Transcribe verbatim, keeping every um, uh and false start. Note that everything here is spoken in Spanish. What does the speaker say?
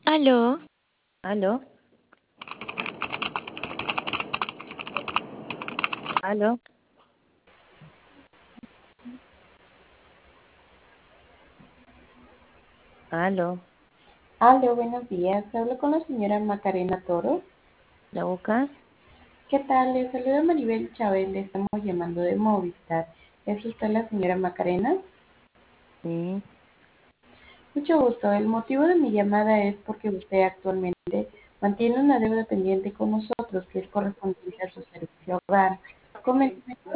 ¿Aló? ¿Aló? ¿Aló? ¿Aló? Aló, buenos días. Hablo con la señora Macarena Toro. ¿La buscas? ¿Qué tal? Le saluda Maribel Chávez. Le estamos llamando de Movistar. ¿Es usted la señora Macarena? Sí. Mucho gusto. El motivo de mi llamada es porque usted actualmente mantiene una deuda pendiente con nosotros que es correspondiente a su servicio hogar. Coménteme